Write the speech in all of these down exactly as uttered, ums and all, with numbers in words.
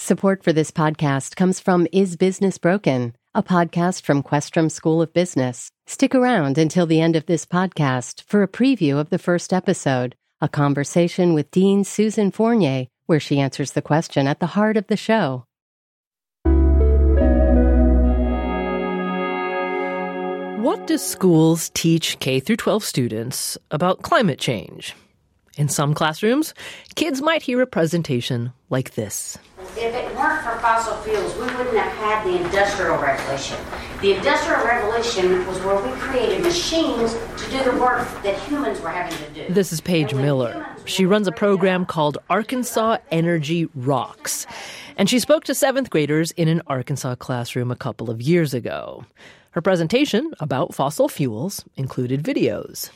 Support for this podcast comes from Is Business Broken, a podcast from Questrom School of Business. Stick around until the end of this podcast for a preview of the first episode, a conversation with Dean Susan Fournier, where she answers the question at the heart of the show. What do schools teach K through twelve students about climate change? In some classrooms, kids might hear a presentation like this. If it weren't for fossil fuels, we wouldn't have had the Industrial Revolution. The Industrial Revolution was where we created machines to do the work that humans were having to do. This is Paige Miller. She runs a program called Arkansas Energy Rocks. And she spoke to seventh graders in an Arkansas classroom a couple of years ago. Her presentation about fossil fuels included videos.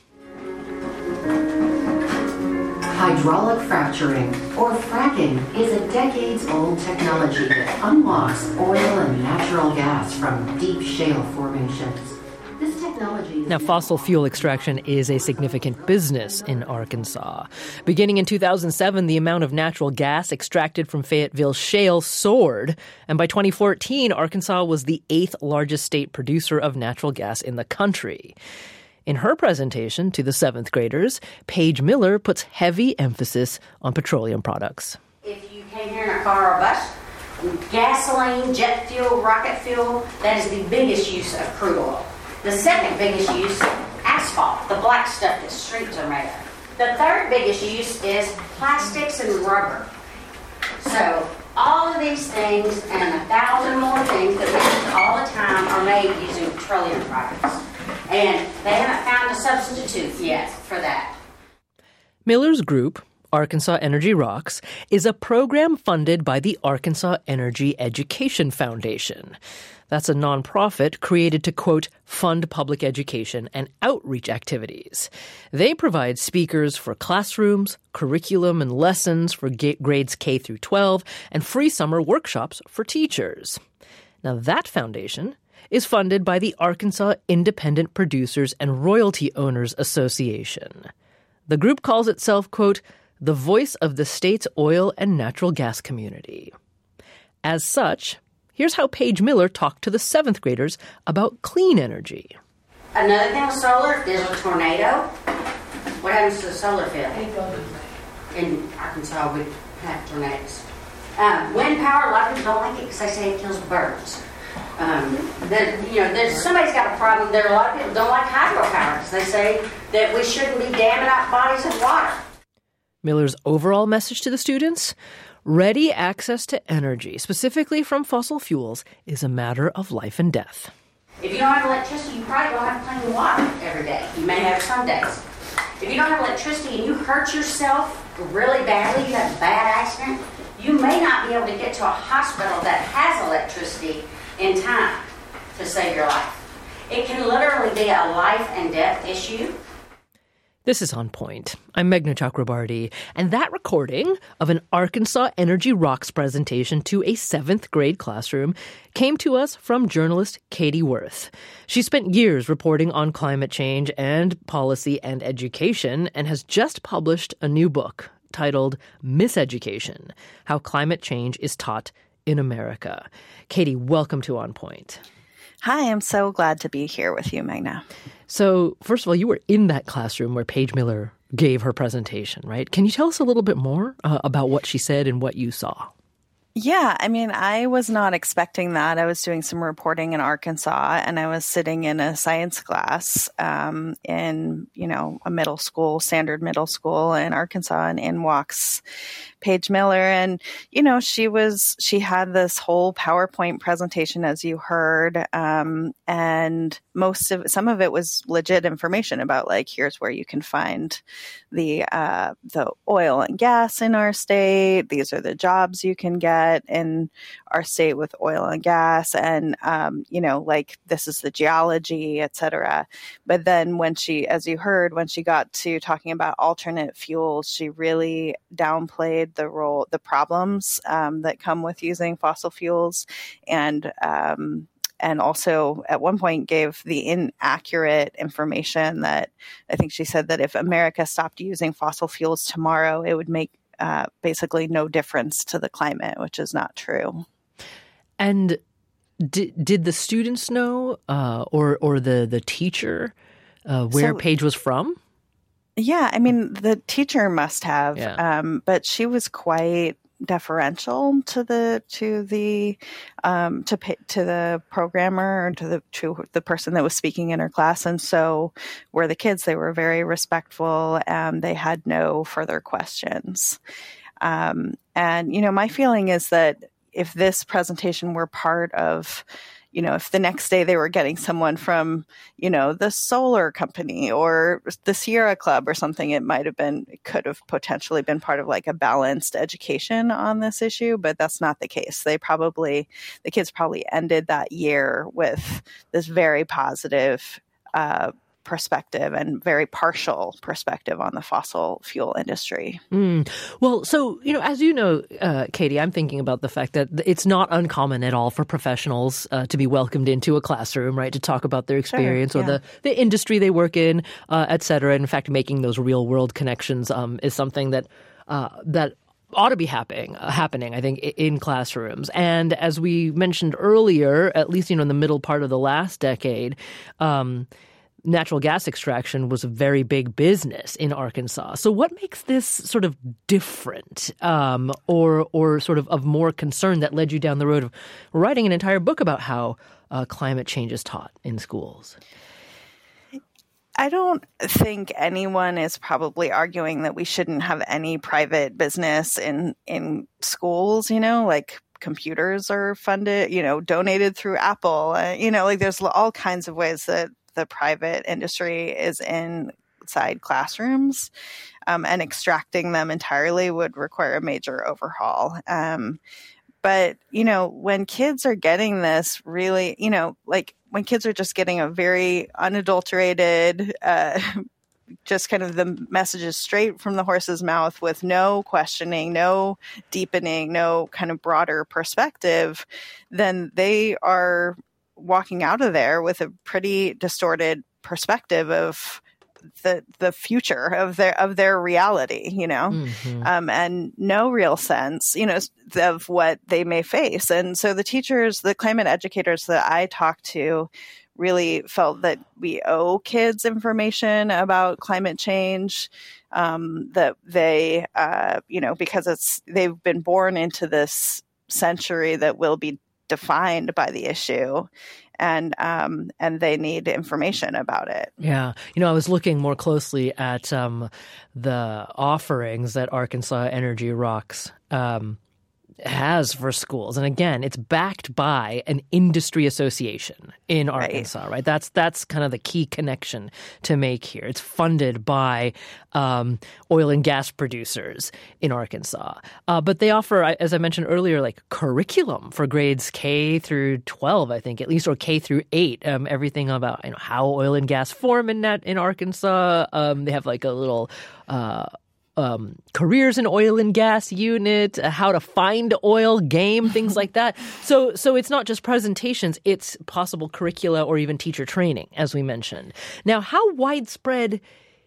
Hydraulic fracturing, or fracking, is a decades-old technology that unlocks oil and natural gas from deep shale formations. This technology... Now, fossil fuel extraction is a significant business in Arkansas. Beginning in two thousand seven, the amount of natural gas extracted from Fayetteville shale soared, and by twenty fourteen, Arkansas was the eighth largest state producer of natural gas in the country. In her presentation to the seventh graders, Paige Miller puts heavy emphasis on petroleum products. If you came here in a car or bus, gasoline, jet fuel, rocket fuel, that is the biggest use of crude oil. The second biggest use, asphalt, the black stuff that streets are made of. The third biggest use is plastics and rubber. So all of these things and a thousand more things that we use all the time are made using petroleum products. And they haven't found a substitute yet for that. Miller's group, Arkansas Energy Rocks, is a program funded by the Arkansas Energy Education Foundation. That's a nonprofit created to, quote, fund public education and outreach activities. They provide speakers for classrooms, curriculum and lessons for grades K through twelve, and free summer workshops for teachers. Now, that foundation is funded by the Arkansas Independent Producers and Royalty Owners Association. The group calls itself, quote, the voice of the state's oil and natural gas community. As such, here's how Paige Miller talked to the seventh graders about clean energy. Another thing with solar, if there's a tornado, what happens to the solar field? In Arkansas, we have tornadoes. Um, wind power, a lot of people don't like it because they say it kills birds. Um, that, you know, there's somebody's got a problem. There are a lot of people who don't like hydropower because they say that we shouldn't be damming up bodies of water. Miller's overall message to the students: ready access to energy, specifically from fossil fuels, is a matter of life and death. If you don't have electricity, you probably don't have clean water every day. You may have some days. If you don't have electricity and you hurt yourself really badly, you have a bad accident, you may not be able to get to a hospital that has electricity in time to save your life. It can literally be a life and death issue. This is On Point. I'm Meghna Chakrabarti, and that recording of an Arkansas Energy Rocks presentation to a seventh grade classroom came to us from journalist Katie Worth. She spent years reporting on climate change and policy and education and has just published a new book titled Miseducation: How Climate Change is Taught in America. Katie, welcome to On Point. Hi, I'm so glad to be here with you, Meghna. So, first of all, you were in that classroom where Paige Miller gave her presentation, right? Can you tell us a little bit more uh, about what she said and what you saw? Yeah, I mean, I was not expecting that. I was doing some reporting in Arkansas, and I was sitting in a science class um, in, you know, a middle school, standard middle school in Arkansas, and in walks Paige Miller. And, you know, she was, she had this whole PowerPoint presentation, as you heard. Um, and most of, some of it was legit information about, like, here's where you can find the, uh, the oil and gas in our state. These are the jobs you can get in our state with oil and gas. And, um, you know, like, this is the geology, et cetera. But then when she, as you heard, when she got to talking about alternate fuels, she really downplayed the role, the problems um, that come with using fossil fuels, and um, and also at one point gave the inaccurate information that I think she said that if America stopped using fossil fuels tomorrow, it would make uh, basically no difference to the climate, which is not true. And did did the students know, uh, or or the the teacher, uh, where So- Paige was from? Yeah, I mean, the teacher must have, Yeah. um, but she was quite deferential to the to the um, to pa- to the programmer or to the to the person that was speaking in her class, and so were the kids. They were very respectful, and they had no further questions. Um, and you know, my feeling is that if this presentation were part of, you know, if the next day they were getting someone from, you know, the solar company or the Sierra Club or something, it might have been, it could have potentially been part of like a balanced education on this issue, but that's not the case. They probably, the kids probably ended that year with this very positive uh, perspective and very partial perspective on the fossil fuel industry. Mm. Well, so, you know, as you know, uh, Katie, I'm thinking about the fact that it's not uncommon at all for professionals uh, to be welcomed into a classroom, right, to talk about their experience Sure, or yeah. the, the industry they work in, uh, et cetera. In fact, making those real world connections um, is something that uh, that ought to be happening, uh, happening, I think, i- in classrooms. And as we mentioned earlier, at least, you know, in the middle part of the last decade, um, natural gas extraction was a very big business in Arkansas. So what makes this sort of different um, or or sort of of more concern that led you down the road of writing an entire book about how uh, climate change is taught in schools? I don't think anyone is probably arguing that we shouldn't have any private business in, in schools, you know, like computers are funded, you know, donated through Apple, uh, you know, like there's all kinds of ways that the private industry is inside classrooms, um, and extracting them entirely would require a major overhaul. Um, but, you know, when kids are getting this really, you know, like when kids are just getting a very unadulterated, uh, just kind of the messages straight from the horse's mouth with no questioning, no deepening, no kind of broader perspective, then they are walking out of there with a pretty distorted perspective of the the future of their of their reality, you know, Mm-hmm. um, and no real sense, you know, of what they may face. And so the teachers, the climate educators that I talked to, really felt that we owe kids information about climate change. Um, that they, uh, you know, because it's they've been born into this century that will be defined by the issue, and um, and they need information about it. Yeah. You know, I was looking more closely at um, the offerings that Arkansas Energy Rocks um, has for schools. And again, it's backed by an industry association in Arkansas, right? right? That's that's kind of the key connection to make here. It's funded by um, oil and gas producers in Arkansas. Uh, but they offer, as I mentioned earlier, like curriculum for grades K through twelve, I think, at least, or K through eight, um, everything about, you know, how oil and gas form in that in Arkansas. Um, they have like a little uh Um, careers in oil and gas unit, uh, how to find oil game, things like that. So, so it's not just presentations; it's possible curricula or even teacher training, as we mentioned. Now, how widespread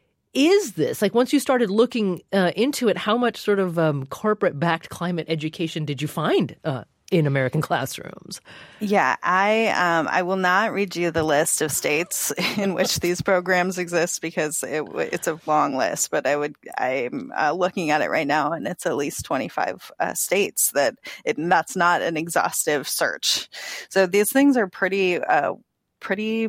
is this? Like, once you started looking uh, into it, how much sort of um, corporate-backed climate education did you find uh, in American classrooms? Yeah, I um, I will not read you the list of states in which these programs exist because it, it's a long list. But I would I'm uh, looking at it right now, and it's at least twenty-five uh, states that it, and that's not an exhaustive search. So these things are pretty uh, pretty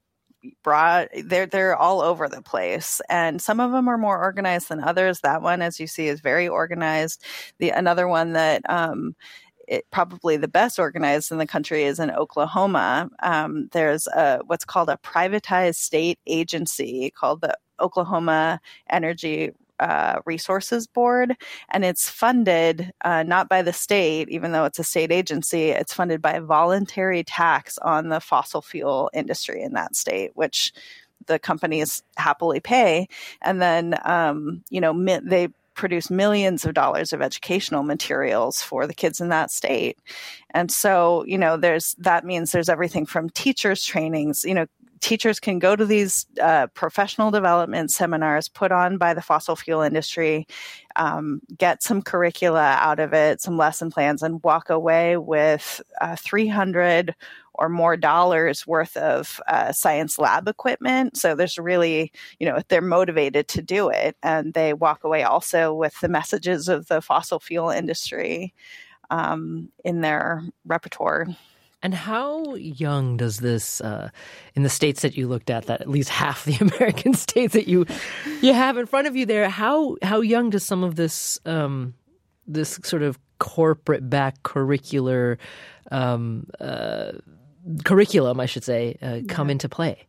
broad. They're they're all over the place, and some of them are more organized than others. That one, as you see, is very organized. The another one that um, It, probably the best organized in the country is in Oklahoma. Um, there's a, what's called a privatized state agency called the Oklahoma Energy uh, Resources Board, and it's funded uh, not by the state, even though it's a state agency. It's funded by a voluntary tax on the fossil fuel industry in that state, which the companies happily pay. And then, um, you know, mi- they produce millions of dollars of educational materials for the kids in that state. And so, you know, there's, that means there's everything from teachers trainings, you know, teachers can go to these uh, professional development seminars put on by the fossil fuel industry, um, get some curricula out of it, some lesson plans, and walk away with uh, three hundred or more dollars worth of uh, science lab equipment. So there's really, you know, they're motivated to do it, and they walk away also with the messages of the fossil fuel industry um, in their repertoire. And how young does this, uh, in the states that you looked at, that at least half the American states that you you have in front of you there, how how young does some of this um, this sort of corporate back curricular um, uh, curriculum, I should say, uh, come yeah. into play?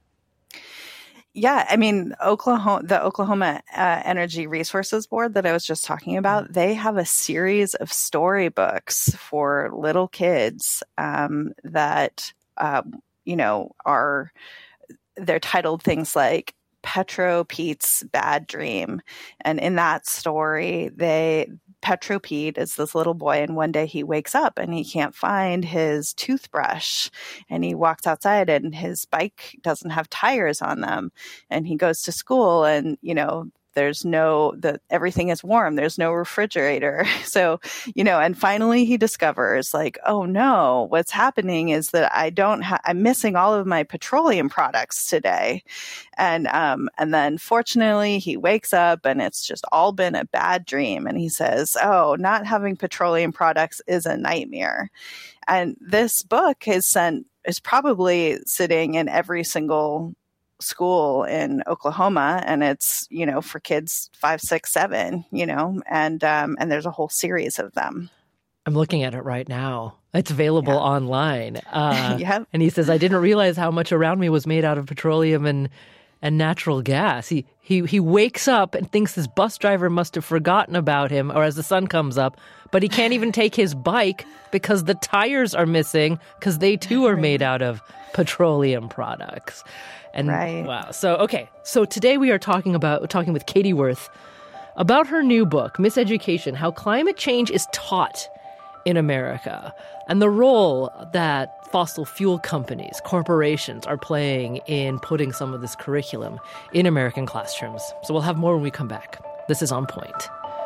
Yeah, I mean, Oklahoma, the Oklahoma uh, Energy Resources Board that I was just talking about, they have a series of storybooks for little kids um, that, uh, you know, are, they're titled things like Petro Pete's Bad Dream. And in that story, they, Petro Pete is this little boy, and one day he wakes up and he can't find his toothbrush, and he walks outside and his bike doesn't have tires on them, and he goes to school, and, you know, there's no, the, everything is warm. There's no refrigerator. So, you know, and finally he discovers like, oh no, what's happening is that I don't have, I'm missing all of my petroleum products today. And, um, and then fortunately he wakes up and it's just all been a bad dream. And he says, oh, not having petroleum products is a nightmare. And this book is sent, is probably sitting in every single school in Oklahoma, and it's, you know, for kids five, six, seven, you know, and um, and there's a whole series of them. I'm looking at it right now. It's available yeah. online. Uh, yep. And he says, I didn't realize how much around me was made out of petroleum and and natural gas. He he he wakes up and thinks his bus driver must have forgotten about him, or as the sun comes up, but he can't even take his bike because the tires are missing because they too are made out of petroleum products. And right. wow. So, okay. So today we are talking about talking with Katie Wirth about her new book, Miseducation: How Climate Change is Taught in America, and the role that fossil fuel companies, corporations are playing in putting some of this curriculum in American classrooms. So we'll have more when we come back. This is On Point.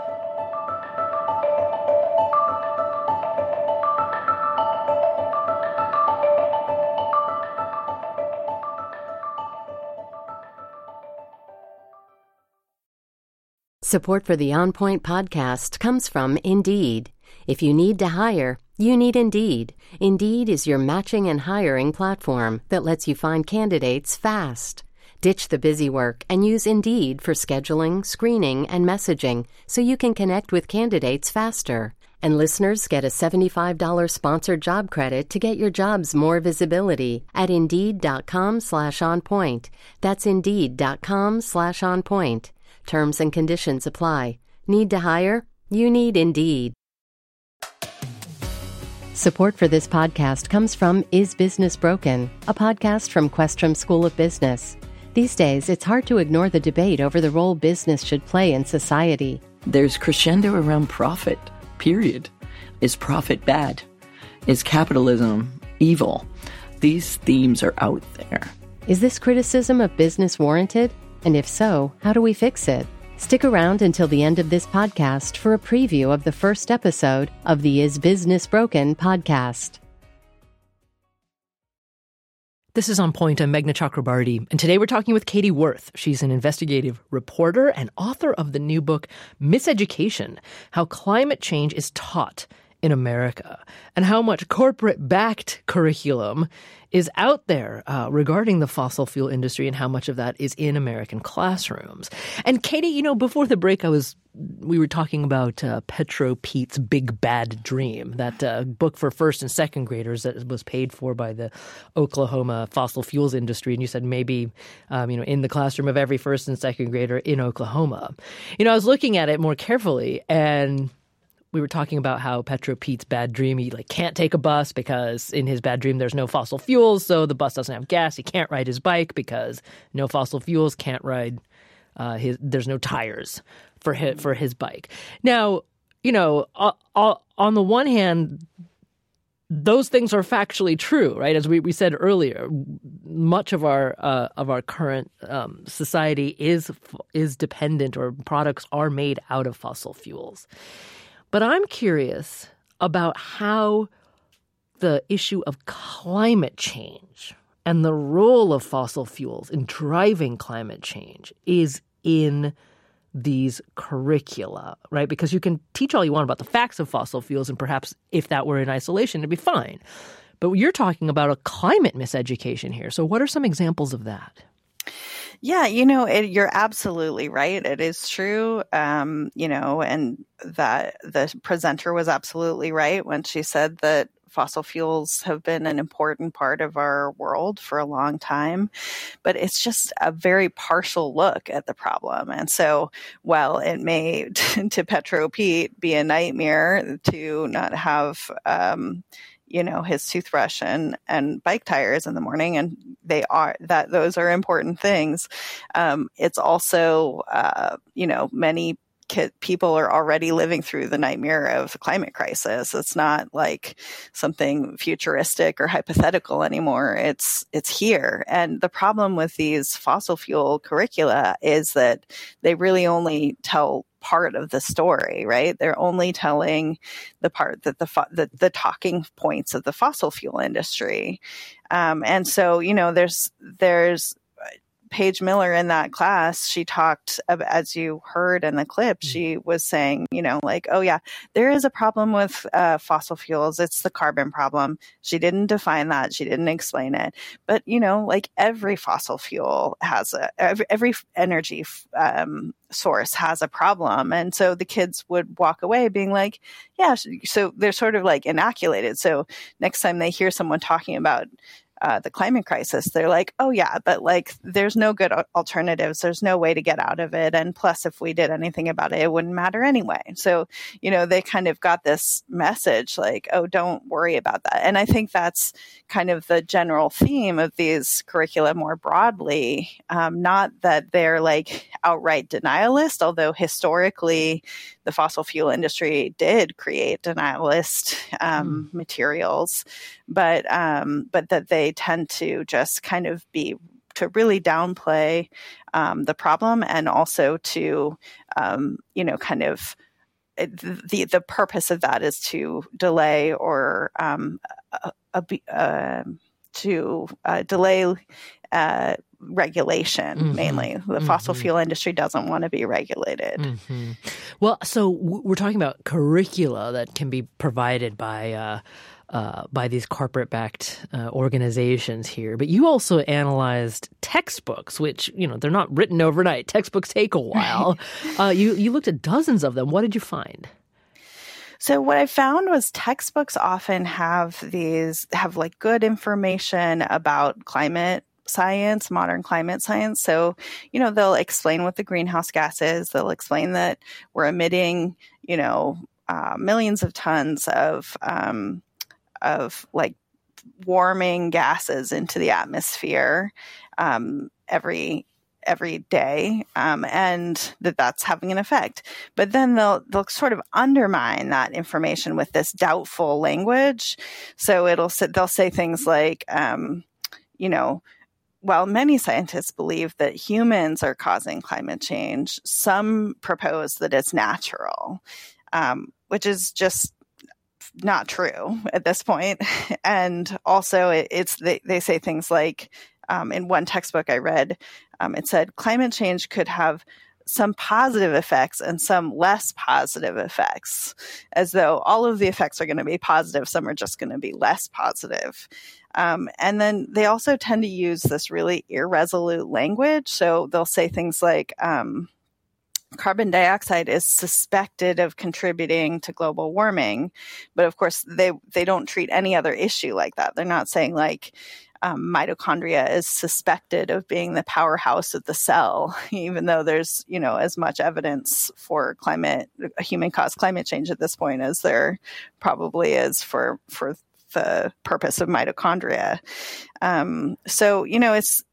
Support for the On Point podcast comes from Indeed. If you need to hire, you need Indeed. Indeed is your matching and hiring platform that lets you find candidates fast. Ditch the busy work and use Indeed for scheduling, screening, and messaging so you can connect with candidates faster. And listeners get a seventy-five dollars sponsored job credit to get your jobs more visibility at Indeed.com slash on point. That's Indeed.com slash on point. Terms and conditions apply. Need to hire? You need Indeed. Support for this podcast comes from Is Business Broken?, a podcast from Questrom School of Business. These days, it's hard to ignore the debate over the role business should play in society. There's crescendo around profit, period. Is profit bad? Is capitalism evil? These themes are out there. Is this criticism of business warranted? And if so, how do we fix it? Stick around until the end of this podcast for a preview of the first episode of the Is Business Broken podcast. This is On Point. I'm Meghna Chakrabarti, and today we're talking with Katie Wirth. She's an investigative reporter and author of the new book, Miseducation: How Climate Change is Taught in America, and how much corporate-backed curriculum is out there uh, regarding the fossil fuel industry and how much of that is in American classrooms. And Katie, you know, before the break, I was we were talking about uh, Petro Pete's Big Bad Dream, that uh, book for first and second graders that was paid for by the Oklahoma fossil fuels industry. And you said maybe, um, you know, in the classroom of every first and second grader in Oklahoma. You know, I was looking at it more carefully, and we were talking about how Petro Pete's bad dream, he like can't take a bus because in his bad dream there's no fossil fuels, so the bus doesn't have gas. He can't ride his bike because no fossil fuels, can't ride uh, his. There's no tires for his, for his bike. Now, you know, uh, uh, on the one hand, those things are factually true, right? As we, we said earlier, much of our uh, of our current um, society is is dependent, or products are made out of fossil fuels. But I'm curious about how the issue of climate change and the role of fossil fuels in driving climate change is in these curricula, right? Because you can teach all you want about the facts of fossil fuels, and perhaps if that were in isolation, it'd be fine. But you're talking about a climate miseducation here. So what are some examples of that? Yeah, you know, it, you're absolutely right. It is true, um, you know, and that the presenter was absolutely right when she said that fossil fuels have been an important part of our world for a long time, but it's just a very partial look at the problem. And so while it may, to Petro Pete, be a nightmare to not have, um, you know, his toothbrush and, and bike tires in the morning, and they are, that those are important things. Um, it's also, uh, you know, many people are already living through the nightmare of the climate crisis. It's not like something futuristic or hypothetical anymore. It's it's here. And the problem with these fossil fuel curricula is that they really only tell part of the story, right? They're only telling the part that the fo- the, the talking points of the fossil fuel industry. Um, and so, you know, there's there's Paige Miller in that class, she talked, as you heard in the clip, she was saying, you know, like, oh yeah, there is a problem with uh, fossil fuels. It's the carbon problem. She didn't define that. She didn't explain it. But, you know, like every fossil fuel has a, every, every energy um, source has a problem. And so the kids would walk away being like, yeah, so they're sort of like inoculated. So next time they hear someone talking about Uh, the climate crisis, they're like, oh yeah, but like there's no good alternatives. There's no way to get out of it. And plus, if we did anything about it, it wouldn't matter anyway. So, you know, they kind of got this message like, oh, don't worry about that. And I think that's kind of the general theme of these curricula more broadly. Um, not that they're like outright denialist, although historically the fossil fuel industry did create denialist um, mm. materials, but um, but that they tend to just kind of be to really downplay um, the problem, and also to um, you know kind of the the purpose of that is to delay or um, a, a, uh, to uh, delay. Uh, regulation, mm-hmm. mainly. The mm-hmm. fossil fuel industry doesn't want to be regulated. Mm-hmm. Well, so we're talking about curricula that can be provided by uh, uh, by these corporate-backed uh, organizations here, but you also analyzed textbooks, which, you know, they're not written overnight. Textbooks take a while. uh, you you looked at dozens of them. What did you find? So what I found was textbooks often have these have like good information about climate science, modern climate science. So, you know, they'll explain what the greenhouse gas is. They'll explain that we're emitting, you know, uh, millions of tons of, um, of like warming gases into the atmosphere, um, every, every day, um, and that that's having an effect. But then they'll, they'll sort of undermine that information with this doubtful language. So it'll, they'll say things like, um, you know, while many scientists believe that humans are causing climate change, some propose that it's natural, um, which is just not true at this point. And also, it, it's they, they say things like, um, in one textbook I read, um, it said climate change could have some positive effects and some less positive effects, as though all of the effects are going to be positive, some are just going to be less positive. Um, and then they also tend to use this really irresolute language. So they'll say things like, um, carbon dioxide is suspected of contributing to global warming. But of course, they, they don't treat any other issue like that. They're not saying like, um, mitochondria is suspected of being the powerhouse of the cell, even though there's, you know, as much evidence for climate, human-caused climate change at this point as there probably is for, for the purpose of mitochondria. Um, so, you know, it's,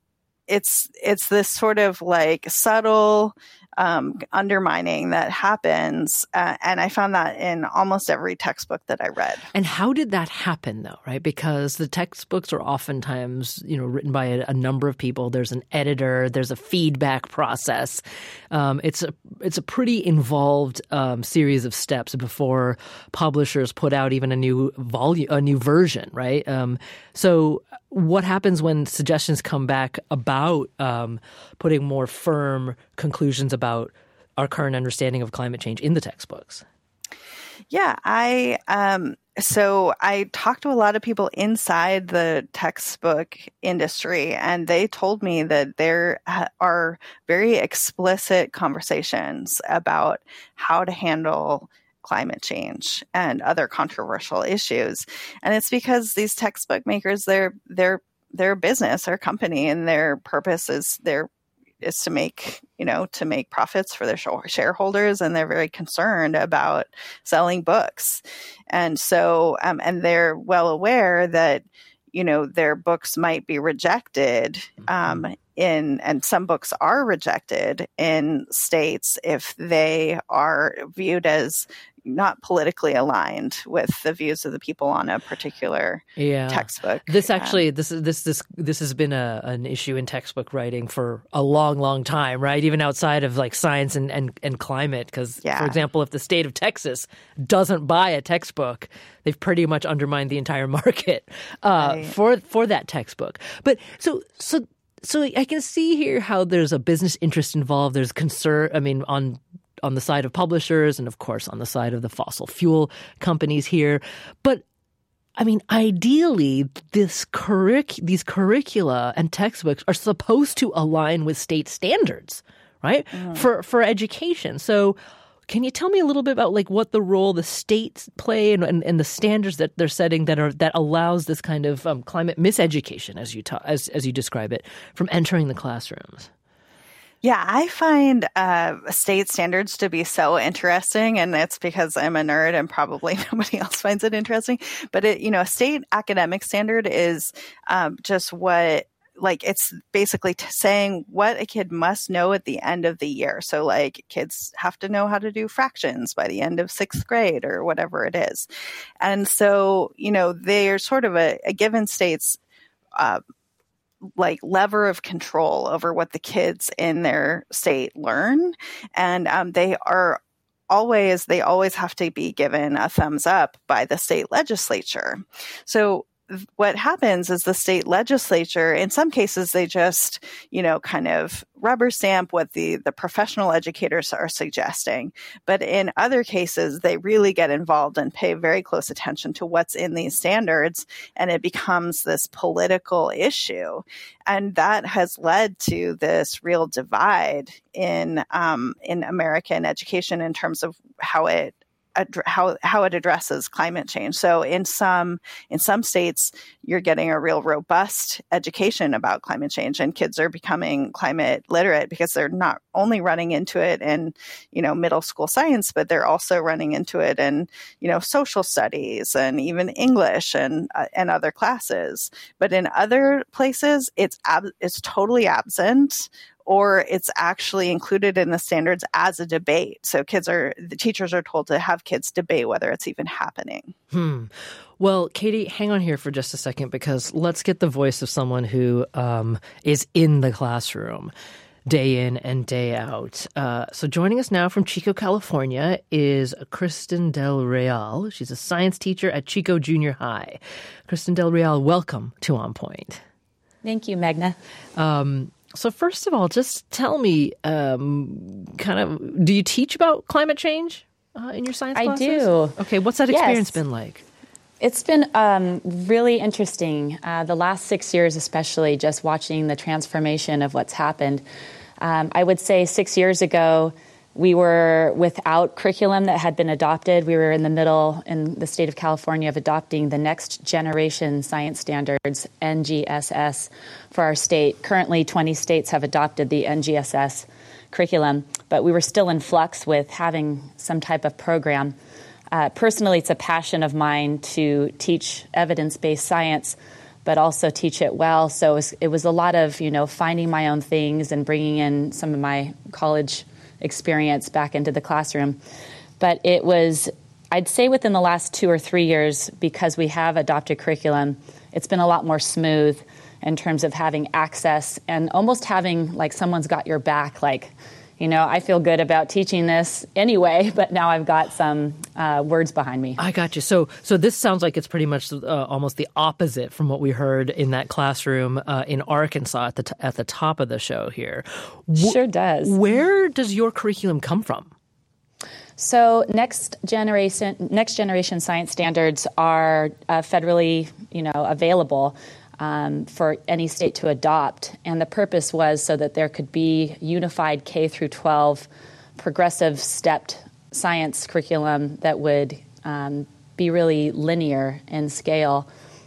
it's it's this sort of like subtle um, undermining that happens. Uh, and I found that in almost every textbook that I read. And how did that happen, though, right? Because the textbooks are oftentimes, you know, written by a, a number of people. There's an editor. There's a feedback process. Um, it's a it's a pretty involved um, series of steps before publishers put out even a new volume, a new version, right? Um, so what happens when suggestions come back about um, putting more firm conclusions about our current understanding of climate change in the textbooks? Yeah, I um, so I talked to a lot of people inside the textbook industry, and they told me that there are very explicit conversations about how to handle climate change and other controversial issues. And it's because these textbook makers, they're they're they're a business, they're a company, and their purpose is their is to make, you know, to make profits for their shareholders, and they're very concerned about selling books. And so, um, and they're well aware that, you know, their books might be rejected, um, in, and some books are rejected in states if they are viewed as not politically aligned with the views of the people on a particular yeah. textbook. This actually, um, this this this this has been a an issue in textbook writing for a long, long time, right? Even outside of like science and and, and climate. Because, yeah. for example, if the state of Texas doesn't buy a textbook, they've pretty much undermined the entire market uh, right. for for that textbook. But so so so I can see here how there's a business interest involved. There's concern. I mean, on. on the side of publishers and, of course, on the side of the fossil fuel companies here. But, I mean, ideally, this curric- these curricula and textbooks are supposed to align with state standards, right, mm. for, for education. So can you tell me a little bit about, like, what the role the states play and, and, and the standards that they're setting that are that allows this kind of um, climate miseducation, as you ta- as as you describe it, from entering the classrooms? Yeah, I find uh, state standards to be so interesting, and it's because I'm a nerd and probably nobody else finds it interesting. But, it, you know, a state academic standard is um, just what, like, it's basically t- saying what a kid must know at the end of the year. So, like, kids have to know how to do fractions by the end of sixth grade or whatever it is. And so, you know, they're sort of a, a given state's uh like lever of control over what the kids in their state learn. And um, they are always, they always have to be given a thumbs up by the state legislature. So what happens is the state legislature, in some cases, they just, you know, kind of rubber stamp what the, the professional educators are suggesting. But in other cases, they really get involved and pay very close attention to what's in these standards. And it becomes this political issue. And that has led to this real divide in, um, in American education in terms of how it how how it addresses climate change. So in some in some states, you're getting a real robust education about climate change, and kids are becoming climate literate because they're not only running into it in, you know, middle school science, but they're also running into it in, you know, social studies and even English and uh, and other classes. But in other places, it's ab- it's totally absent, or it's actually included in the standards as a debate. So kids are, the teachers are told to have kids debate whether it's even happening. Hmm. Well, Katie, hang on here for just a second, because let's get the voice of someone who um, is in the classroom day in and day out. Uh, so joining us now from Chico, California is Kristen Del Real. She's a science teacher at Chico Junior High. Kristen Del Real, welcome to On Point. Thank you, Magna. Um, So first of all, just tell me, um, kind of, do you teach about climate change uh, in your science classes? I do. Okay, what's that experience yes. been like? It's been um, really interesting. Uh, the last six years especially, just watching the transformation of what's happened. Um, I would say six years ago, we were without curriculum that had been adopted. We were in the middle, in the state of California, of adopting the next generation science standards, N G S S, for our state. Currently, twenty states have adopted the N G S S curriculum, but we were still in flux with having some type of program. Uh, personally, it's a passion of mine to teach evidence-based science, but also teach it well. So it was, it was a lot of, you know, finding my own things and bringing in some of my college experience back into the classroom. But it was, I'd say within the last two or three years, because we have adopted curriculum, it's been a lot more smooth in terms of having access and almost having like someone's got your back, like, you know, I feel good about teaching this anyway, but now I've got some uh, words behind me. I got you. So so this sounds like it's pretty much uh, almost the opposite from what we heard in that classroom uh, in Arkansas at the t- at the top of the show here. Wh- sure does. Where does your curriculum come from? So next generation next generation science standards are uh, federally, you know, available um, for any state to adopt, and the purpose was so that there could be unified K through twelve progressive stepped science curriculum that would um, be really linear in scale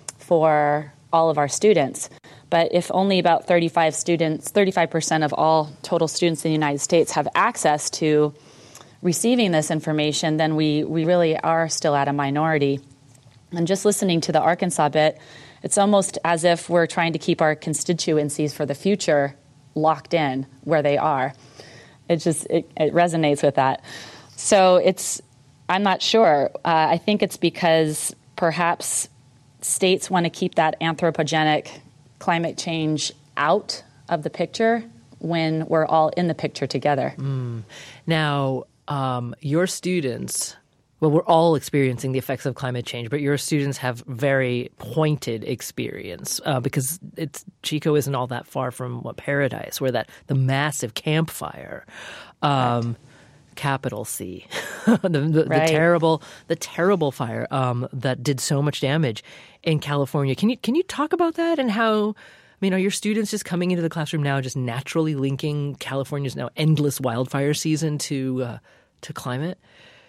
for all of our students. But if only about thirty-five students, thirty-five percent of all total students in the United States have access to receiving this information, then we, we really are still at a minority. And just listening to the Arkansas bit, it's almost as if we're trying to keep our constituencies for the future locked in where they are. It just, it, it resonates with that. So it's, I'm not sure. Uh, I think it's because perhaps states want to keep that anthropogenic climate change out of the picture when we're all in the picture together. Mm. Now, Um, your students, well, we're all experiencing the effects of climate change, but your students have very pointed experience uh, because it's Chico isn't all that far from what Paradise, where that the massive campfire, um, right. capital C, the, the, right. the terrible, the terrible fire um, that did so much damage in California. Can you can you talk about that and how? I mean, are your students just coming into the classroom now, just naturally linking California's now endless wildfire season to uh, to climate?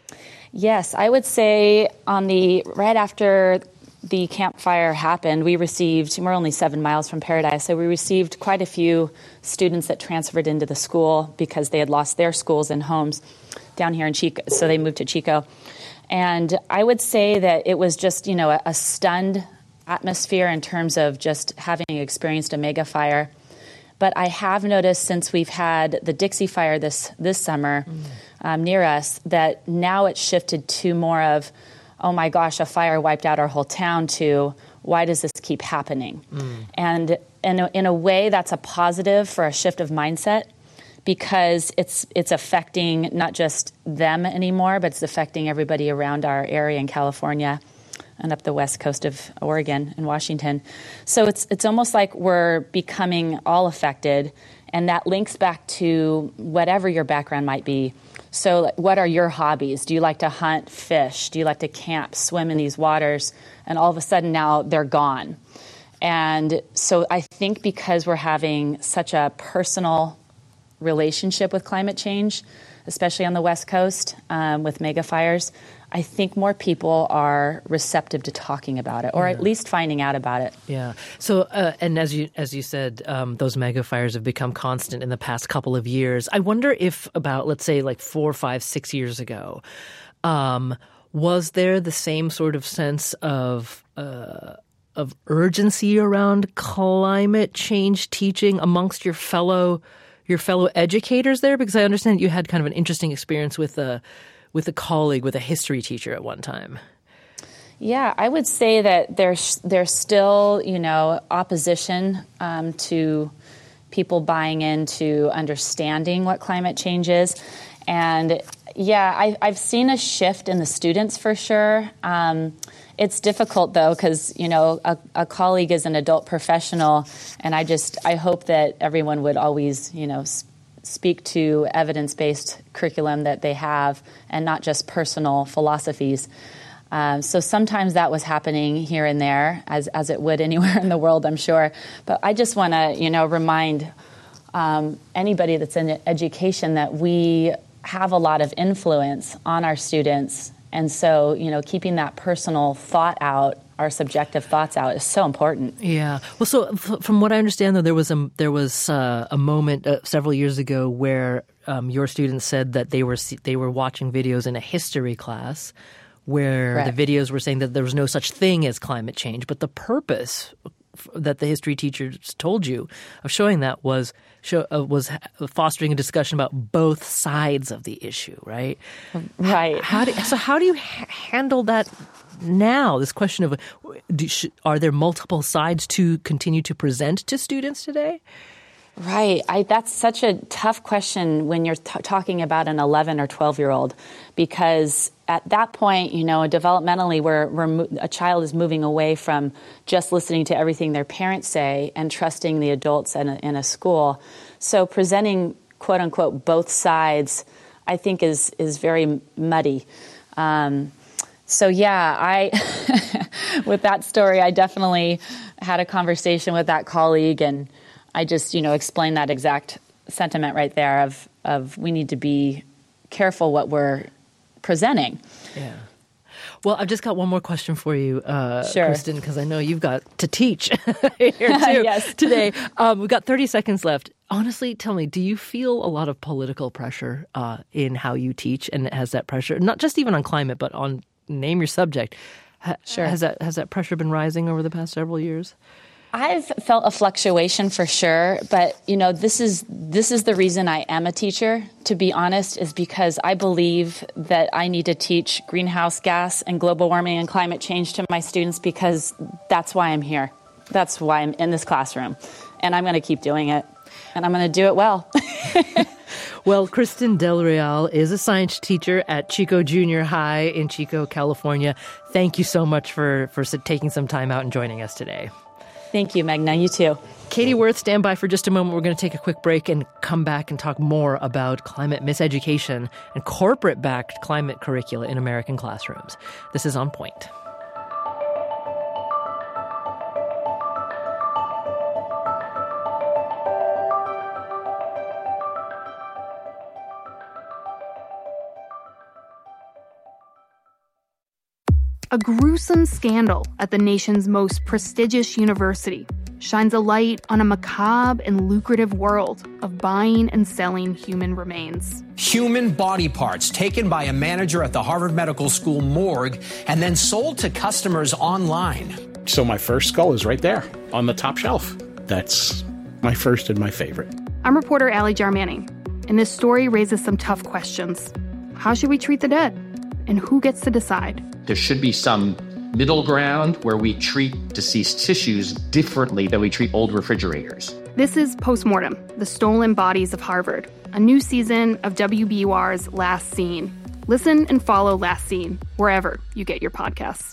Yes, I would say on the right after the campfire happened, we received, we're only seven miles from Paradise, so we received quite a few students that transferred into the school because they had lost their schools and homes down here in Chico, so they moved to Chico. And I would say that it was just, you know, a, a stunned atmosphere in terms of just having experienced a mega fire. But I have noticed since we've had the Dixie Fire this this summer mm. um, near us that now it's shifted to more of, oh my gosh, a fire wiped out our whole town, to why does this keep happening? Mm. And in a, in a way, that's a positive for a shift of mindset, because it's it's affecting not just them anymore, but it's affecting everybody around our area in California and up the west coast of Oregon and Washington. So it's it's almost like we're becoming all affected, and that links back to whatever your background might be. So what are your hobbies? Do you like to hunt, fish? Do you like to camp, swim in these waters? And all of a sudden now they're gone. And so I think because we're having such a personal relationship with climate change, especially on the West Coast um, with mega fires, I think more people are receptive to talking about it, or yeah. at least finding out about it. Yeah. So, uh, and as you as you said, um, those mega fires have become constant in the past couple of years. I wonder if about, let's say, like four, five, six years ago, um, was there the same sort of sense of uh, of urgency around climate change teaching amongst your fellow your fellow educators there? Because I understand you had kind of an interesting experience with a with a colleague, with a history teacher at one time. Yeah, I would say that there's there's still, you know, opposition um, to people buying into understanding what climate change is. And yeah, I, I've seen a shift in the students for sure. Um, it's difficult though, because, you know, a, a colleague is an adult professional, and I just, I hope that everyone would always, you know, sp- speak to evidence-based curriculum that they have and not just personal philosophies. Um, so sometimes that was happening here and there, as as it would anywhere in the world, I'm sure. But I just want to, you know, remind um, anybody that's in education that we have a lot of influence on our students. And so, you know, keeping that personal thought out, our subjective thoughts out, is so important. Yeah. Well, so f- from what I understand, though, there was a there was uh, a moment uh, several years ago where um, your students said that they were they were watching videos in a history class where Correct. The videos were saying that there was no such thing as climate change, but the purpose that the history teachers told you of showing that was show, uh, was fostering a discussion about both sides of the issue, right? Right. How, how do, so how do you ha- handle that now? This question of do, sh- are there multiple sides to continue to present to students today? Right. I, that's such a tough question when you're t- talking about an eleven or twelve year old, because at that point, you know, developmentally, we're, we're mo- a child is moving away from just listening to everything their parents say and trusting the adults in a, in a school. So presenting, quote unquote, both sides, I think is is very muddy. Um, so yeah, I with that story, I definitely had a conversation with that colleague, and I just, you know, explained that exact sentiment right there of, of we need to be careful what we're presenting. Yeah. Well, I've just got one more question for you, uh, sure. Kristen, because I know you've got to teach here too yes. today. Um, we've got thirty seconds left. Honestly, tell me, do you feel a lot of political pressure uh, in how you teach? And has that pressure, not just even on climate, but on name your subject, ha- sure. has that has that pressure been rising over the past several years? I've felt a fluctuation for sure, but you know, this is this is the reason I am a teacher, to be honest, is because I believe that I need to teach greenhouse gas and global warming and climate change to my students, because that's why I'm here. That's why I'm in this classroom, and I'm going to keep doing it, and I'm going to do it well. Well, Kristen Del Real is a science teacher at Chico Junior High in Chico, California. Thank you so much for, for taking some time out and joining us today. Thank you, Magna. You too. Katie Worth, stand by for just a moment. We're going to take a quick break and come back and talk more about climate miseducation and corporate-backed climate curricula in American classrooms. This is On Point. A gruesome scandal at the nation's most prestigious university shines a light on a macabre and lucrative world of buying and selling human remains. Human body parts taken by a manager at the Harvard Medical School morgue and then sold to customers online. So my first skull is right there on the top shelf. That's my first and my favorite. I'm reporter Allie Jarmanning, and this story raises some tough questions. How should we treat the dead? And who gets to decide? There should be some middle ground where we treat deceased tissues differently than we treat old refrigerators. This is Postmortem, the Stolen Bodies of Harvard, a new season of W B U R's Last Scene. Listen and follow Last Scene wherever you get your podcasts.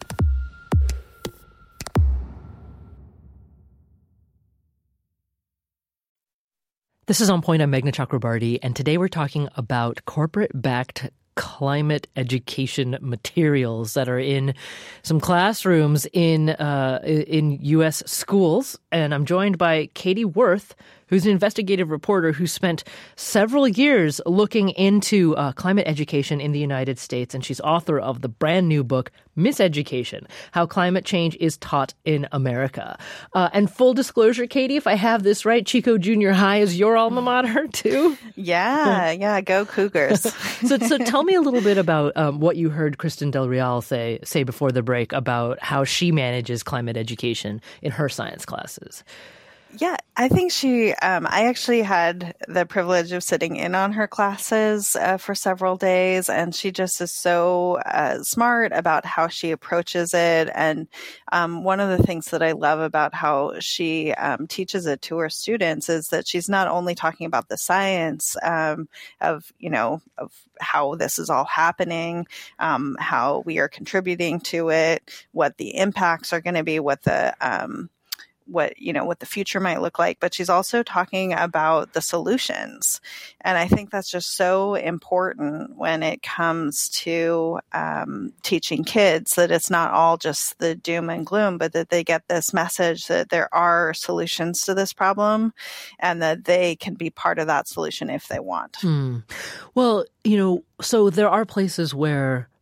This is On Point. I'm Meghna Chakrabarty, and today we're talking about corporate-backed climate education materials that are in some classrooms in uh, in U S schools. And I'm joined by Katie Worth, who's an investigative reporter who spent several years looking into uh, climate education in the United States. And she's author of the brand new book, Miseducation: How Climate Change is Taught in America. Uh, and full disclosure, Katie, if I have this right, Chico Junior High is your alma mater too? Yeah, yeah, go Cougars. so, so tell me a little bit about um, what you heard Kristen Del Real say, say before the break about how she manages climate education in her science classes. Yeah, I think she, um, I actually had the privilege of sitting in on her classes uh, for several days, and she just is so uh, smart about how she approaches it. And um, one of the things that I love about how she um, teaches it to her students is that she's not only talking about the science um, of, you know, of how this is all happening, um, how we are contributing to it, what the impacts are going to be, what the, um, what, you know, what the future might look like, but she's also talking about the solutions. And I think that's just so important when it comes to um, teaching kids, that it's not all just the doom and gloom, but that they get this message that there are solutions to this problem and that they can be part of that solution if they want. Hmm. Well, you know, so there are places where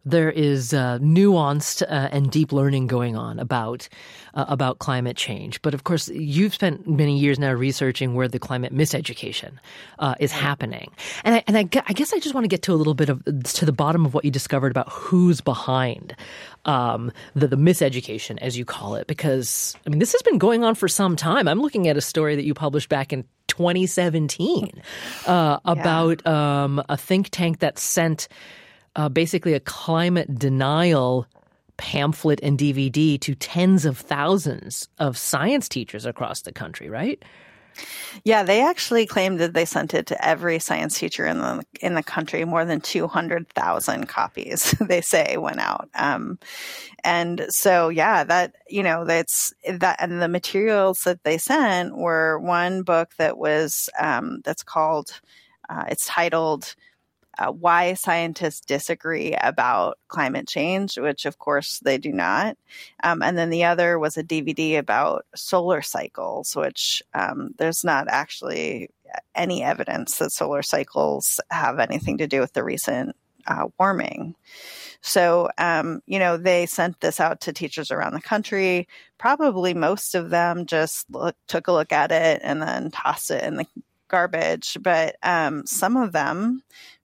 There is uh, nuanced uh, and deep learning going on about uh, about climate change. But of course, you've spent many years now researching where the climate miseducation uh, is happening. And I, and I, I guess I just want to get to a little bit of to the bottom of what you discovered about who's behind um, the, the miseducation, as you call it, because I mean this has been going on for some time. I'm looking at a story that you published back in twenty seventeen uh, about yeah. um, a think tank that sent Uh, basically a climate denial pamphlet and D V D to tens of thousands of science teachers across the country, right? Yeah, they actually claimed that they sent it to every science teacher in the in the country. More than two hundred thousand copies, they say, went out. Um, and so, yeah, that, you know, that's that. And the materials that they sent were one book that was um, that's called, uh, it's titled, Uh, why scientists disagree about climate change, which of course they do not. Um, and then the other was a D V D about solar cycles, which um, there's not actually any evidence that solar cycles have anything to do with the recent uh, warming. So, um, you know, they sent this out to teachers around the country. Probably most of them just look, took a look at it and then tossed it in the garbage. But um, some of them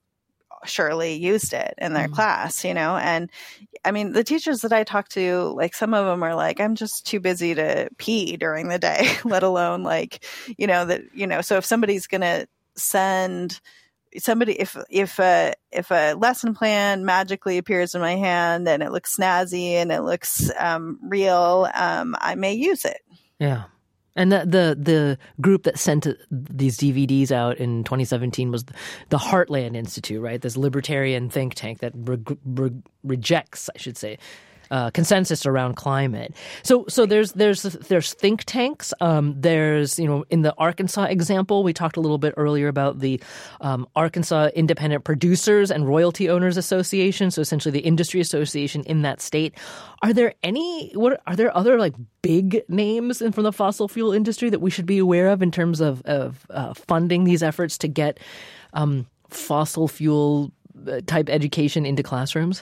surely used it in their mm. class, you know, and I mean, the teachers that I talk to, like some of them are like, I'm just too busy to pee during the day, let alone like, you know, that, you know, so if somebody's going to send somebody, if, if a, if a lesson plan magically appears in my hand and it looks snazzy and it looks um, real, um, I may use it. Yeah. And the, the the group that sent these D V Ds out in twenty seventeen was the Heartland Institute, right? This libertarian think tank that re- re- rejects, I should say, uh, consensus around climate. So so there's there's there's think tanks. Um, there's, you know, in the Arkansas example, we talked a little bit earlier about the um, Arkansas Independent Producers and Royalty Owners Association. So essentially the industry association in that state. Are there any, what are there other like big names in, from the fossil fuel industry that we should be aware of in terms of, of uh, funding these efforts to get um, fossil fuel type education into classrooms?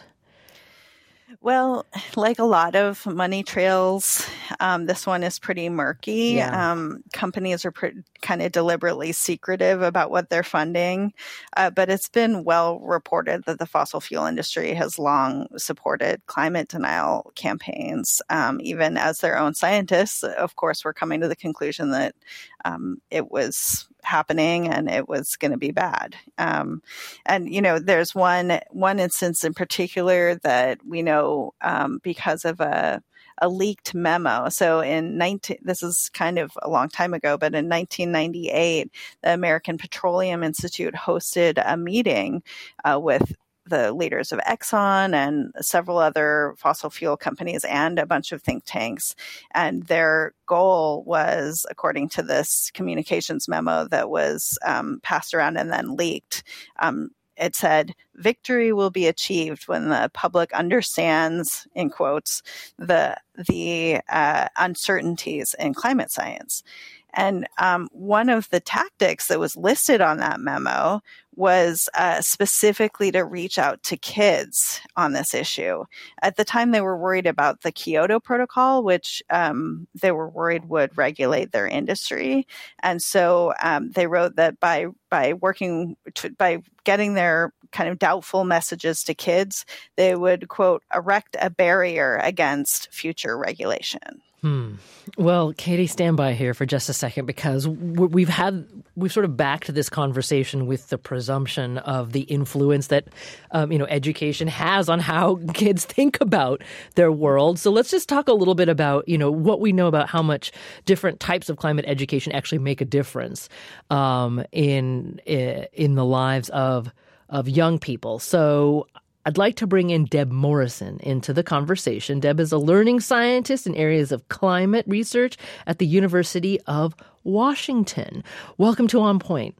Well, like a lot of money trails, um, this one is pretty murky. Yeah. Um, companies are pre- kind of deliberately secretive about what they're funding, uh, but it's been well reported that the fossil fuel industry has long supported climate denial campaigns, um, even as their own scientists, of course, were coming to the conclusion that um, it was happening and it was going to be bad. Um, and, you know, there's one, one instance in particular that we know um, because of a, a leaked memo. So in nineteen, this is kind of a long time ago, but in nineteen ninety-eight, the American Petroleum Institute hosted a meeting uh, with the leaders of Exxon and several other fossil fuel companies and a bunch of think tanks. And their goal was, according to this communications memo that was um, passed around and then leaked, um, it said, victory will be achieved when the public understands, in quotes, the, the uh, uncertainties in climate science. And um, one of the tactics that was listed on that memo was uh, specifically to reach out to kids on this issue. At the time, they were worried about the Kyoto Protocol, which um, they were worried would regulate their industry. And so um, they wrote that by by working to, by getting their kind of doubtful messages to kids, they would, quote, erect a barrier against future regulation. Hmm. Well, Katie, stand by here for just a second, because we've had we've sort of backed this conversation with the presumption of the influence that um, you know education has on how kids think about their world. So let's just talk a little bit about you know what we know about how much different types of climate education actually make a difference um, in in the lives of of young people. So I'd like to bring in Deb Morrison into the conversation. Deb is a learning scientist in areas of climate research at the University of Washington. Welcome to On Point.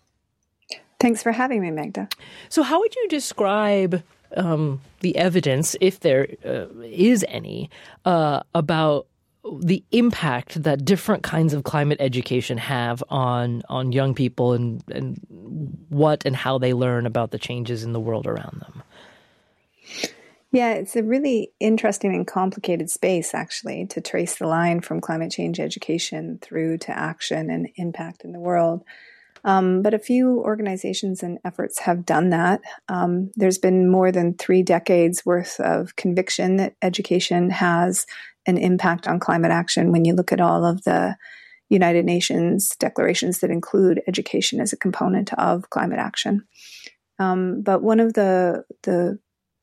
Thanks for having me, Magda. So how would you describe um, the evidence, if there uh, is any, uh, about the impact that different kinds of climate education have on on young people and, and what and how they learn about the changes in the world around them? Yeah, it's a really interesting and complicated space, actually, to trace the line from climate change education through to action and impact in the world. Um, but a few organizations and efforts have done that. Um, there's been more than three decades worth of conviction that education has an impact on climate action when you look at all of the United Nations declarations that include education as a component of climate action. Um, but one of the the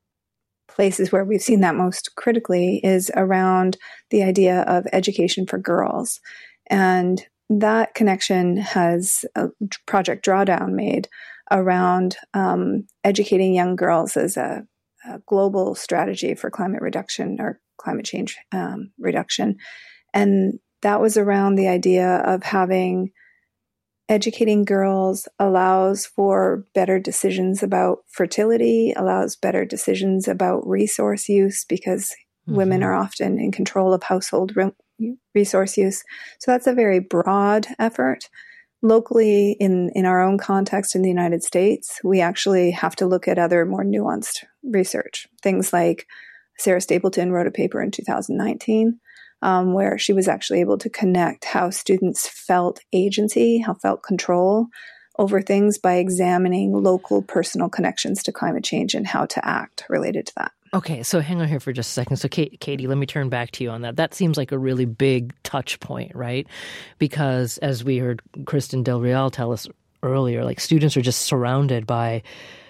places where we've seen that most critically is around the idea of education for girls. And that connection has a Project Drawdown made around um, educating young girls as a, a global strategy for climate reduction or climate change um, reduction. And that was around the idea of having educating girls allows for better decisions about fertility, allows better decisions about resource use because mm-hmm. women are often in control of household re- resource use. So that's a very broad effort. Locally, in, in our own context in the United States, we actually have to look at other more nuanced research. Things like Sarah Stapleton wrote a paper in two thousand nineteen Um, where she was actually able to connect how students felt agency, how felt control over things by examining local personal connections to climate change and how to act related to that. Okay, so hang on here for just a second. So Kate, Katie, let me turn back to you on that. That seems like a really big touch point, right? Because as we heard Kristen Del Real tell us earlier, like students are just surrounded by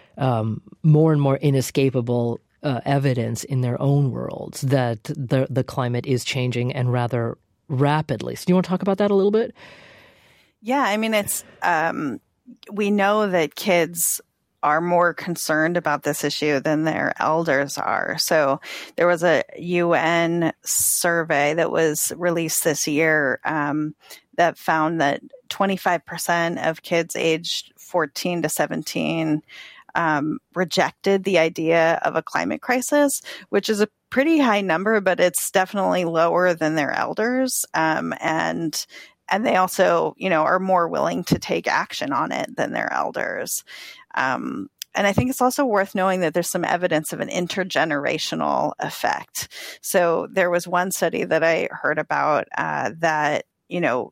um, more and more inescapable Uh, evidence in their own worlds that the the climate is changing and rather rapidly. So do you want to talk about that a little bit? Yeah, I mean, it's um, we know that kids are more concerned about this issue than their elders are. So there was a U N survey that was released this year um, that found that twenty-five percent of kids aged fourteen to seventeen Um, rejected the idea of a climate crisis, which is a pretty high number, but it's definitely lower than their elders. Um, and and they also, you know, are more willing to take action on it than their elders. Um, and I think it's also worth knowing that there's some evidence of an intergenerational effect. So there was one study that I heard about uh, that, you know,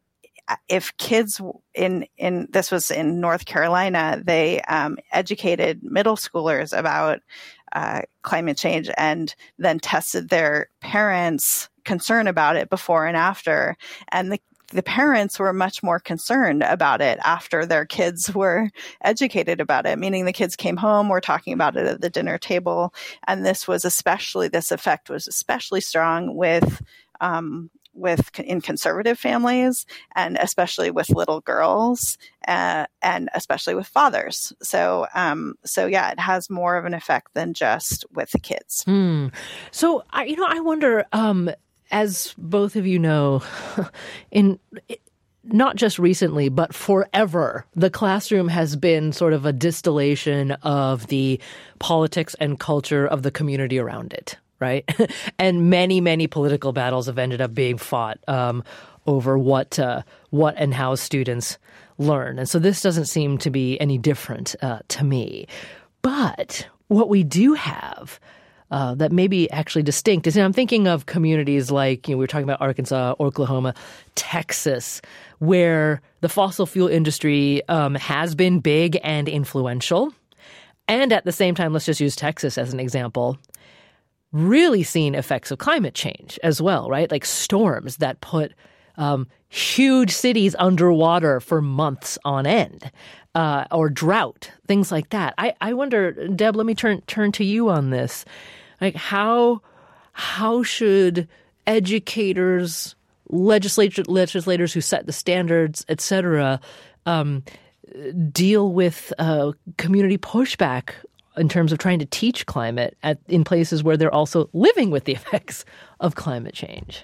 if kids in, in, this was in North Carolina, they um, educated middle schoolers about uh, climate change and then tested their parents' concern about it before and after. And the, the parents were much more concerned about it after their kids were educated about it, meaning the kids came home, were talking about it at the dinner table. And this was especially, this effect was especially strong with, um, with in conservative families and especially with little girls uh, and especially with fathers. So, um, so yeah, it has more of an effect than just with the kids. Hmm. So, I, you know, I wonder, um, as both of you know, in not just recently, but forever, the classroom has been sort of a distillation of the politics and culture of the community around it. Right. And many, many political battles have ended up being fought um, over what uh, what and how students learn. And so this doesn't seem to be any different uh, to me. But what we do have uh, that may be actually distinct is, and I'm thinking of communities like, you know, we were talking about Arkansas, Oklahoma, Texas, where the fossil fuel industry um, has been big and influential. And at the same time, let's just use Texas as an example, really seen effects of climate change as well, right? Like storms that put um, huge cities underwater for months on end, uh, or drought, things like that. I, I wonder, Deb, let me turn turn to you on this. Like how how should educators, legislature, legislators who set the standards, et cetera, um, deal with uh, community pushback in terms of trying to teach climate at, in places where they're also living with the effects of climate change?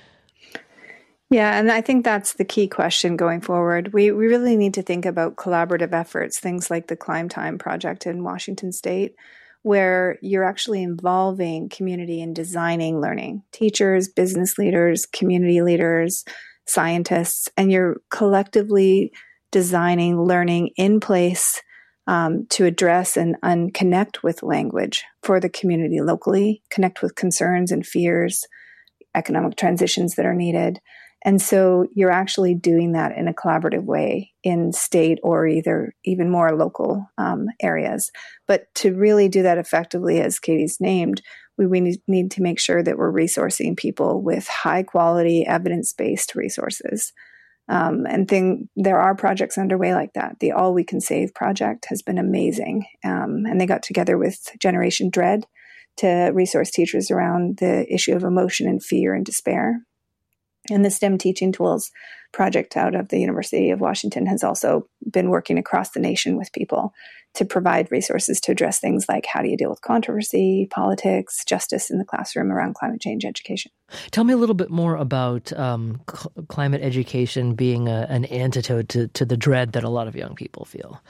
Yeah, and I think that's the key question going forward. We we really need to think about collaborative efforts, things like the Climb Time project in Washington State, where you're actually involving community in designing learning, teachers, business leaders, community leaders, scientists, and you're collectively designing learning in place um, to address and, and connect with language for the community locally, connect with concerns and fears, economic transitions that are needed. And so you're actually doing that in a collaborative way in state or either even more local um, areas. But to really do that effectively, as Katie's named, we, we need to make sure that we're resourcing people with high quality, evidence-based resources. Um, and thing, there are projects underway like that. The All We Can Save project has been amazing. Um, and they got together with Generation Dread to resource teachers around the issue of emotion and fear and despair. And the STEM Teaching Tools project out of the University of Washington has also been working across the nation with people to provide resources to address things like how do you deal with controversy, politics, justice in the classroom around climate change education. Tell me a little bit more about um, cl- climate education being a, an antidote to, to the dread that a lot of young people feel.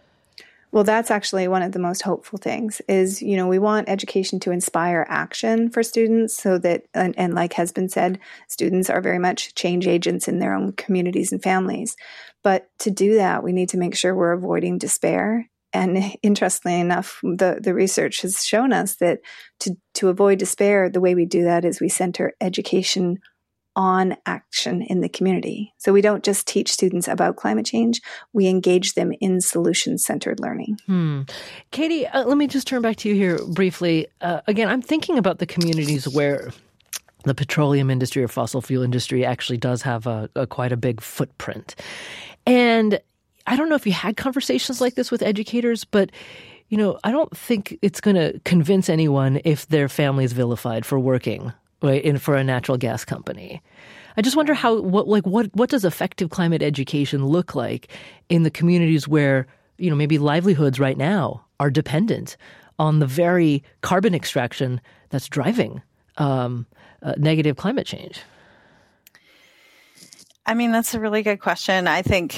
Well, that's actually one of the most hopeful things is, you know, we want education to inspire action for students so that, and, and like has been said, students are very much change agents in their own communities and families. But to do that, we need to make sure we're avoiding despair. And interestingly enough, the, the research has shown us that to, to avoid despair, the way we do that is we center education on action in the community. So we don't just teach students about climate change, we engage them in solution-centered learning. Hmm. Katie, uh, let me just turn back to you here briefly. Uh, again, I'm thinking about the communities where the petroleum industry or fossil fuel industry actually does have a, a quite a big footprint. And I don't know if you had conversations like this with educators, but you know, I don't think it's going to convince anyone if their family is vilified for working right, in for a natural gas company. I just wonder how, what, like, what, what does effective climate education look like in the communities where, you know, maybe livelihoods right now are dependent on the very carbon extraction that's driving um, uh, negative climate change? I mean, that's a really good question. I think,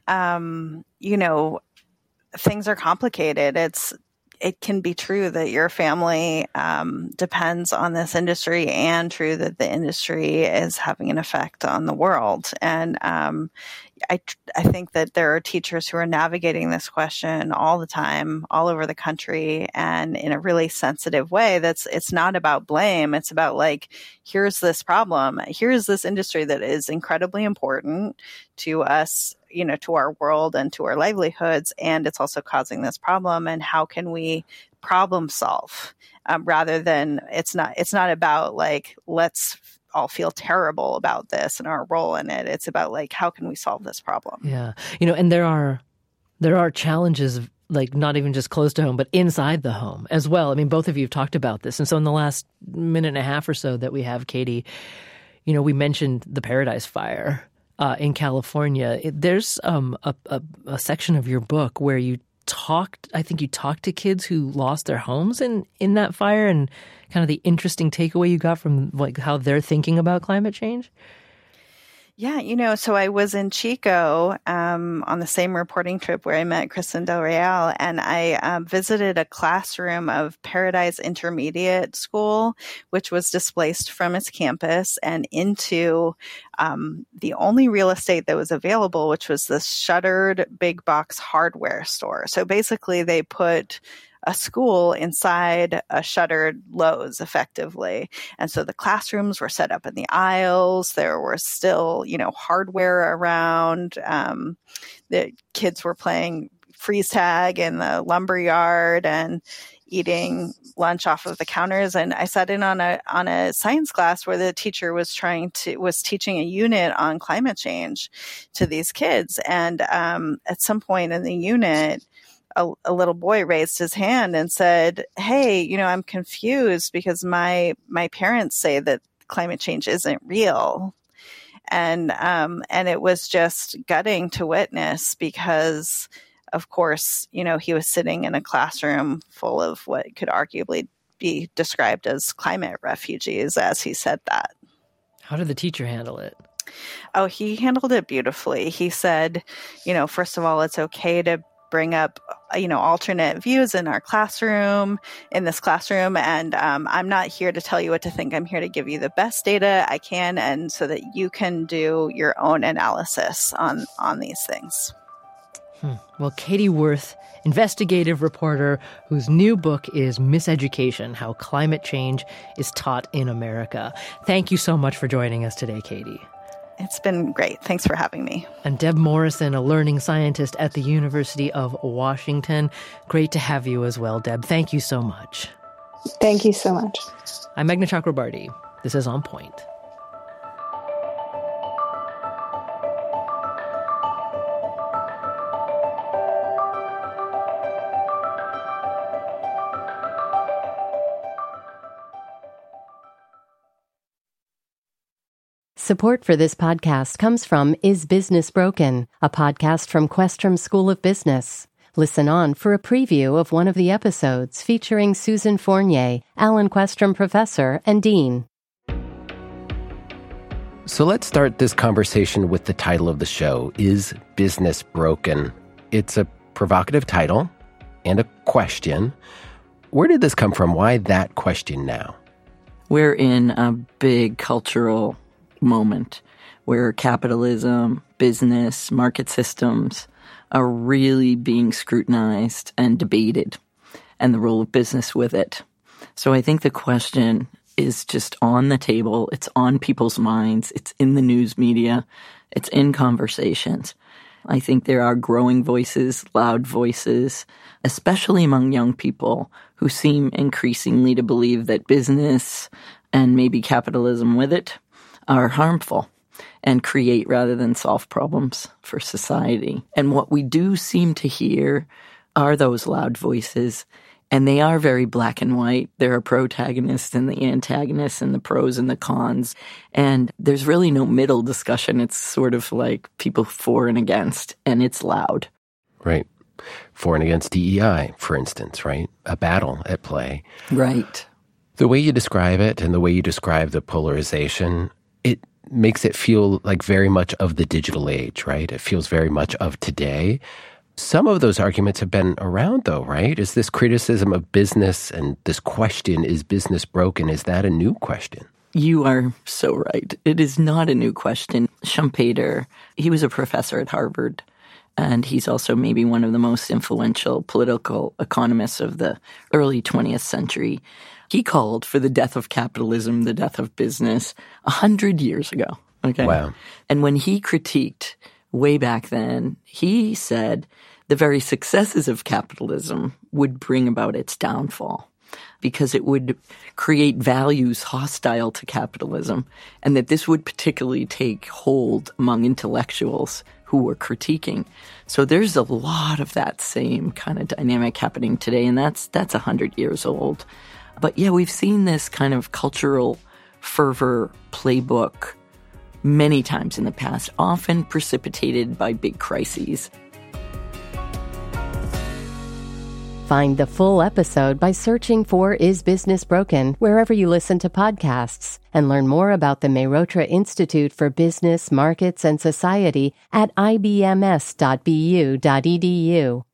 um, you know, things are complicated. It's, It can be true that your family um, depends on this industry and true that the industry is having an effect on the world. And um, I, I think that there are teachers who are navigating this question all the time, all over the country, and in a really sensitive way. That's, it's not about blame. It's about like, here's this problem. Here's this industry that is incredibly important to us, you know, to our world and to our livelihoods. And it's also causing this problem. And how can we problem solve um, rather than it's not, it's not about like, let's all feel terrible about this and our role in it. It's about like, how can we solve this problem? Yeah. You know, and there are, there are challenges like not even just close to home, but inside the home as well. I mean, both of you have talked about this. And so in the last minute and a half or so that we have, Katie, you know, we mentioned the Paradise Fire. Uh, in California, it, there's um, a, a, a section of your book where you talked, I think you talked to kids who lost their homes in, in that fire and kind of the interesting takeaway you got from like how they're thinking about climate change. Yeah, you know, so I was in Chico um, on the same reporting trip where I met Kristen Del Real, and I um, visited a classroom of Paradise Intermediate School, which was displaced from its campus and into um, the only real estate that was available, which was this shuttered big box hardware store. So basically they put a school inside a shuttered Lowe's effectively. And so the classrooms were set up in the aisles. There were still, you know, hardware around. Um, the kids were playing freeze tag in the lumber yard and eating lunch off of the counters. And I sat in on a, on a science class where the teacher was trying to, was teaching a unit on climate change to these kids. And, um, at some point in the unit, A, a little boy raised his hand and said, "Hey, you know, I'm confused because my my parents say that climate change isn't real," and um, and it was just gutting to witness because, of course, you know, he was sitting in a classroom full of what could arguably be described as climate refugees, as he said that. How did the teacher handle it? Oh, he handled it beautifully. He said, you know, first of all, it's okay to bring up, you know, alternate views in our classroom, in this classroom. And um, I'm not here to tell you what to think. I'm here to give you the best data I can, and so that you can do your own analysis on, on these things. Hmm. Well, Katie Worth, investigative reporter whose new book is Miseducation: How Climate Change is Taught in America. Thank you so much for joining us today, Katie. It's been great. Thanks for having me. And Deb Morrison, a learning scientist at the University of Washington. Great to have you as well, Deb. Thank you so much. Thank you so much. I'm Meghna Chakrabarty. This is On Point. Support for this podcast comes from Is Business Broken, a podcast from Questrom School of Business. Listen on for a preview of one of the episodes featuring Susan Fournier, Alan Questrom Professor and Dean. So let's start this conversation with the title of the show, Is Business Broken? It's a provocative title and a question. Where did this come from? Why that question now? We're in a big cultural moment where capitalism, business, market systems are really being scrutinized and debated, and the role of business with it. So I think the question is just on the table. It's on people's minds. It's in the news media. It's in conversations. I think there are growing voices, loud voices, especially among young people who seem increasingly to believe that business and maybe capitalism with it are harmful and create rather than solve problems for society. And what we do seem to hear are those loud voices, and they are very black and white. There are protagonists and the antagonists and the pros and the cons, and there's really no middle discussion. It's sort of like people for and against, and it's loud. Right. For and against D E I, for instance, right? A battle at play. Right. The way you describe it and the way you describe the polarization, it makes it feel like very much of the digital age, right? It feels very much of today. Some of those arguments have been around, though, right? Is this criticism of business and this question, is business broken, is that a new question? You are so right. It is not a new question. Schumpeter, he was a professor at Harvard, and he's also maybe one of the most influential political economists of the early twentieth century. He called for the death of capitalism, the death of business, a hundred years ago. Okay. Wow. And when he critiqued way back then, he said the very successes of capitalism would bring about its downfall because it would create values hostile to capitalism, and that this would particularly take hold among intellectuals who were critiquing. So there's a lot of that same kind of dynamic happening today, and that's that's a hundred years old. But yeah, we've seen this kind of cultural fervor playbook many times in the past, often precipitated by big crises. Find the full episode by searching for Is Business Broken wherever you listen to podcasts, and learn more about the Mehrotra Institute for Business, Markets, and Society at I B M S dot B U dot E D U.